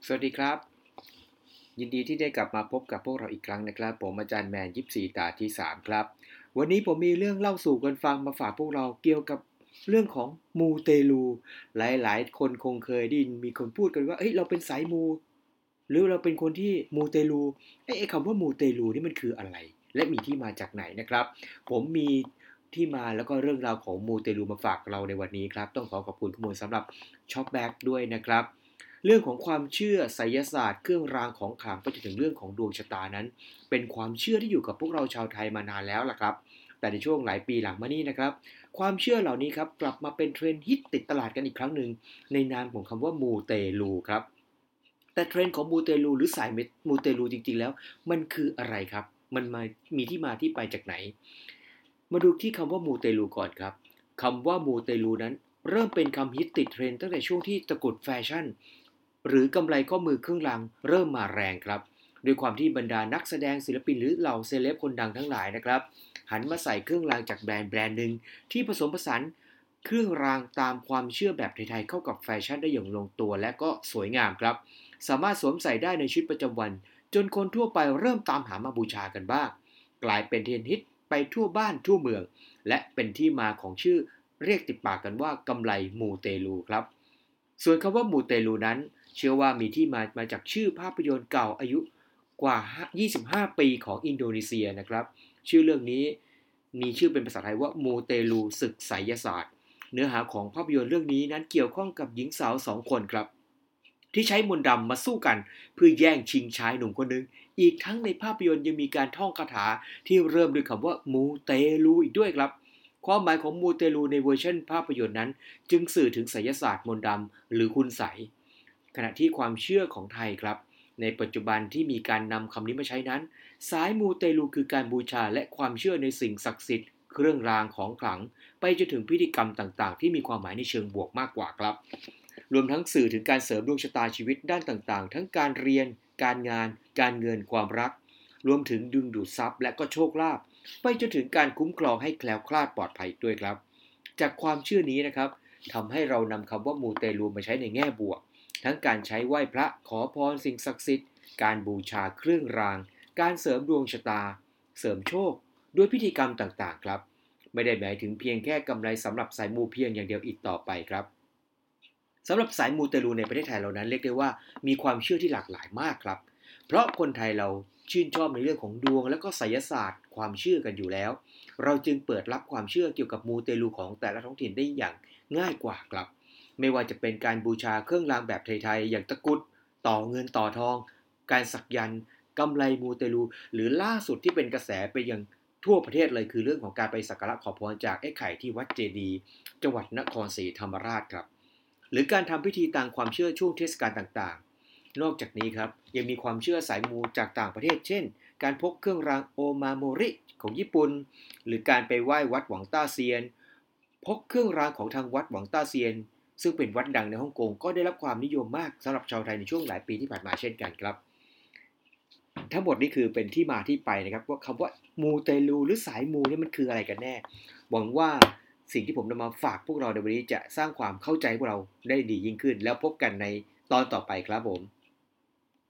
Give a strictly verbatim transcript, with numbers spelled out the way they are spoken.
สวัสดีครับยินดีที่ได้กลับมาพบกับพวกเราอีกครั้งนะครับผมอาจารย์แมนยิปซีตาที่สามครับวันนี้ผมมีเรื่องเล่าสู่กันฟังมาฝากพวกเราเกี่ยวกับเรื่องของมูเตลูหลายๆคนคงเคยได้ยินมีคนพูดกันว่าเฮ้ยเราเป็นสายมูหรือเราเป็นคนที่มูเตลูไอ้คำว่ามูเตลูนี่มันคืออะไรและมีที่มาจากไหนนะครับผมมีที่มาแล้วก็เรื่องราวของมูเตลูมาฝากเราในวันนี้ครับต้องขอขอบคุณข้อมูลสำหรับช็อปแบ็กด้วยนะครับ เรื่องของความเชื่อไสยศาสตร์เครื่องรางของขลังไปจนถึงเรื่องของดวงชะตานั้นเป็นความเชื่อที่อยู่กับพวกเราชาวไทยมานานแล้วล่ะครับแต่ในช่วงหลายปีหลังมานี้นะครับความเชื่อเหล่านี้ครับกลับมาเป็นเทรนด์ฮิตติดตลาดกันอีกครั้งหนึ่งในนามของคำว่ามูเตลูครับแต่เทรนด์ของมูเตลูหรือสายมูเตลูจริงๆแล้วมันคืออะไรครับมันมามีที่มาที่ไปจากไหนมาดูที่คำว่ามูเตลูก่อนครับคำว่ามูเตลูนั้นเริ่มเป็นคำฮิตติดเทรนด์ตั้งแต่ช่วงที่ตะกรุดแฟชั่น หรือกำไรข้อมือเครื่องรางเริ่มมาแรงครับด้วยความที่บรรดานักแสดงศิลปินหรือเหล่าเซเลบคนดังทั้งหลายนะครับหันมาใส่เครื่องรางจากแบรนด์แบรนด์หนึ่งที่ผสมผสานเครื่องรางตามความเชื่อแบบไทยๆเข้ากับแฟชั่นได้อย่างลงตัวและก็สวยงามครับสามารถสวมใส่ได้ในชีวิตประจำวันจนคนทั่วไปเริ่มตามหามาบูชากันบ้างกลายเป็นเทรนด์ฮิตไปทั่วบ้านทั่วเมืองและเป็นที่มาของชื่อเรียกติดปากกันว่ากำไรมูเตลูครับส่วนคำว่ามูเตลูนั้นเชื่อว่ามีที่มามาจากชื่อภาพยนตร์เก่าอายุกว่ายี่สิบห้าปีของอินโดนีเซียนะครับชื่อเรื่องนี้มีชื่อเป็นภาษาไทยว่ามูเตลูศึกไสยศาสตร์เนื้อหาของภาพยนตร์เรื่องนี้นั้นเกี่ยวข้องกับหญิงสาวสองคนครับที่ใช้มนต์ดำมาสู้กันเพื่อแย่งชิงชายหนุ่มคนหนึ่งอีกทั้งในภาพยนตร์ยังมีการท่องคาถาที่เริ่มด้วยคำว่ามูเตลูอีกด้วยครับความหมายของมูเตลูในเวอร์ชันภาพยนตร์นั้นจึงสื่อถึงไสยศาสตร์มนต์ดำหรือคุณไสย ขณะที่ความเชื่อของไทยครับในปัจจุบันที่มีการนำคำนี้มาใช้นั้นสายมูเตลูคือการบูชาและความเชื่อในสิ่งศักดิ์สิทธิ์เครื่องรางของขลังไปจนถึงพิธีกรรมต่างๆที่มีความหมายในเชิงบวกมากกว่าครับรวมทั้งสื่อถึงการเสริมดวงชะตาชีวิตด้านต่างๆทั้งการเรียนการงานการเงินความรักรวมถึงดึงดูดทรัพย์และก็โชคลาภไปจนถึงการคุ้มครองให้แคล้วคลาดปลอดภัยด้วยครับจากความเชื่อนี้นะครับทำให้เรานำคำว่ามูเตลูมาใช้ในแง่บวก ทั้งการใช้ไหว้พระขอพรสิ่งศักดิ์สิทธิ์การบูชาเครื่องรางการเสริมดวงชะตาเสริมโชคด้วยพิธีกรรมต่างๆครับไม่ได้หมายถึงเพียงแค่กำไรสำหรับสายมูเพียงอย่างเดียวอีกต่อไปครับสำหรับสายมูเตลูในประเทศไทยเรานั้นเรียกได้ว่ามีความเชื่อที่หลากหลายมากครับเพราะคนไทยเราชื่นชอบในเรื่องของดวงและก็ไสยศาสตร์ความเชื่อกันอยู่แล้วเราจึงเปิดรับความเชื่อเกี่ยวกับมูเตลูของแต่ละท้องถิ่นได้อย่างง่ายกว่าครับ ไม่ว่าจะเป็นการบูชาเครื่องรางแบบไทยๆอย่างตะกรุดต่อเงินต่อทองการสักยันต์กำไลมูเตลูหรือล่าสุดที่เป็นกระแสไปยังทั่วประเทศเลยคือเรื่องของการไปสักการะขอพรจากไอ้ไข่ที่วัดเจดีย์จังหวัดนครศรีธรรมราชครับหรือการทำพิธีตามความเชื่อช่วงเทศกาลต่างๆนอกจากนี้ครับยังมีความเชื่อสายมูจากต่างประเทศเช่นการพกเครื่องรางโอมาโมริของญี่ปุ่นหรือการไปไหว้วัดหวังต้าเซียนพกเครื่องรางของทางวัดหวังต้าเซียน ซึ่งเป็นวัดดังในฮ่องกงก็ได้รับความนิยมมากสำหรับชาวไทยในช่วงหลายปีที่ผ่านมาเช่นกันครับทั้งหมดนี้คือเป็นที่มาที่ไปนะครับว่าคำว่ามูเตลูหรือสายมูนี่มันคืออะไรกันแน่หวังว่าสิ่งที่ผมนำมาฝากพวกเราในวันนี้จะสร้างความเข้าใจพวกเราได้ดียิ่งขึ้นแล้วพบกันในตอนต่อไปครับผม